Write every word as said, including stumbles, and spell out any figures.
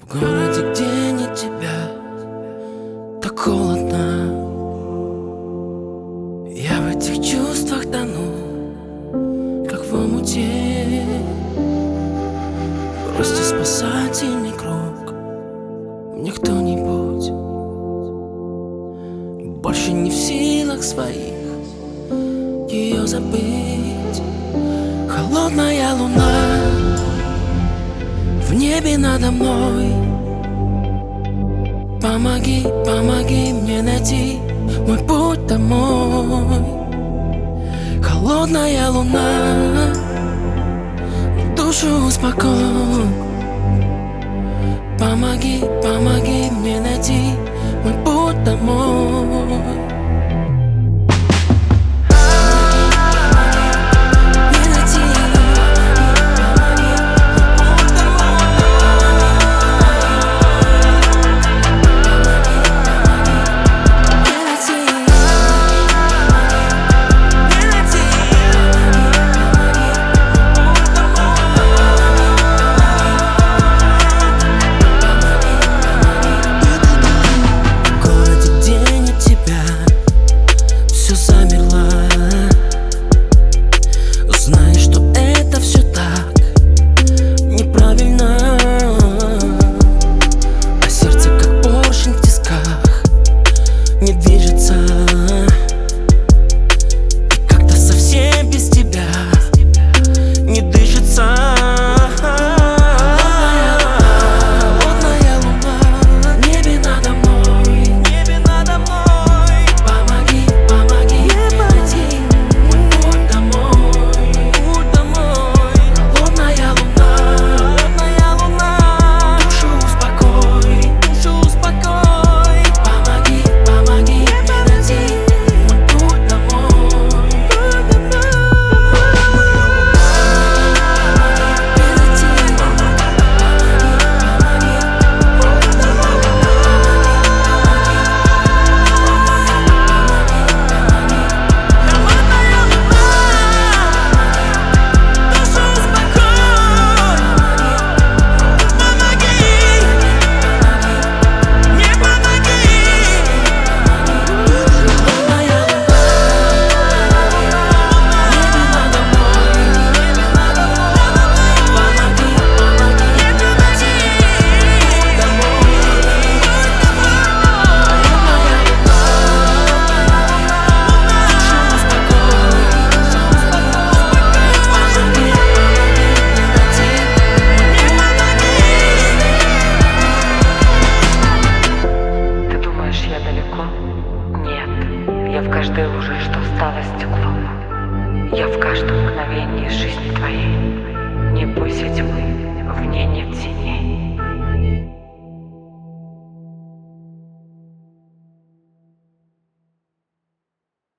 В городе, где нет тебя, так холодно. Я в этих чувствах тону, как в омуте. Бросьте спасательный круг, мне кто-нибудь. Больше не в силах своих ее забыть. Холодная луна в небе надо мной. Помоги, помоги мне найти мой путь домой. Холодная луна, душу успокой. Помоги, помоги мне найти мой путь домой. Не движется, и как-то совсем без тебя не дышится. Холодная луна в небе надо мной, небе надо мной. Помоги, помоги мне найти мой путь домой, путь домой. Холодная луна, холодная луна, душу успокой, душу успокой. Помоги, помоги мне найти мой путь домой, путь домой. Я в каждой луже, что стало стеклом. Я в каждом мгновении жизни твоей. Не бойся тьмы.